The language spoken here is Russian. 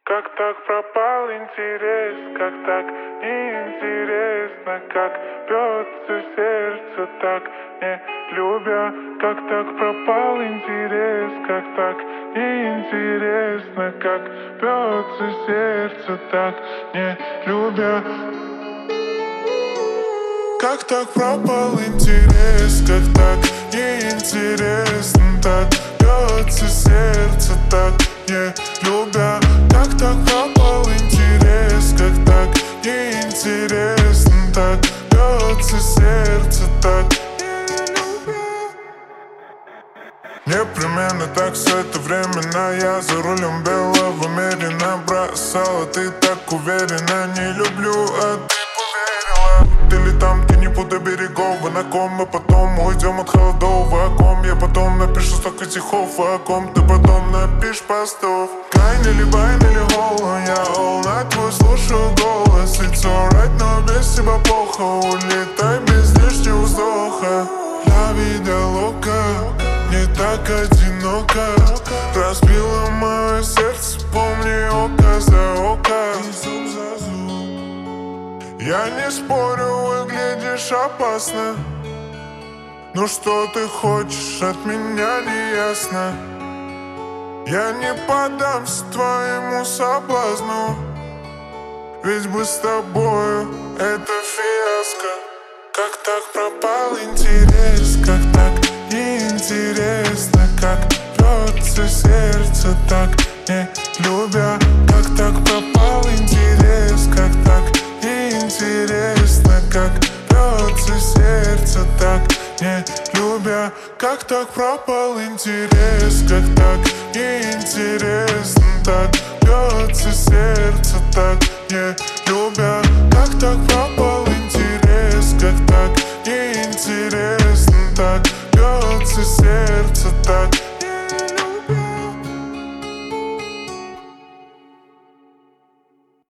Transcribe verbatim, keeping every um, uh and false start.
Как так пропал интерес, как так неинтересно, как бьется сердце, так не любя. Как так пропал интерес, как так неинтересно, как бьется сердце, так не любя. Как так пропал интерес, как так неинтересно, так бьется сердце, так не любя. Как так пропал интерес, как так неинтересно, так бьется сердце, так не любя. Непременно так все это временно. Я за рулем белого мерина. Бросала ты так уверенно. Не люблю, а ты поверила. Ты ли там, ты не путай берегов. Вы на ком мы потом уйдем от холодов. О ком я потом напишу столько стихов. О ком ты потом напишешь постов. Кайна ли байна ли холла. Я all night твой слушаю голос. It's alright, но без тебя плохо. Улетай без лишнего вздоха. La vida loca, не так одиноко. Разбила мое сердце, помни око за око. Я не спорю, выглядишь опасно. Ну что ты хочешь от меня, не ясно. Я не поддамся твоему соблазну. Ведь бы с тобою это фиаско. Как так пропал интерес, как так неинтересно, как бьется сердце, так не любя. Как так пропал интерес, как так неинтересно, как бьется сердце, так не любя. Как так пропал интерес, как так неинтересно, так бьется сердце, так не любя. Как так пропал интерес, как так неинтересно, так бьется сердце, так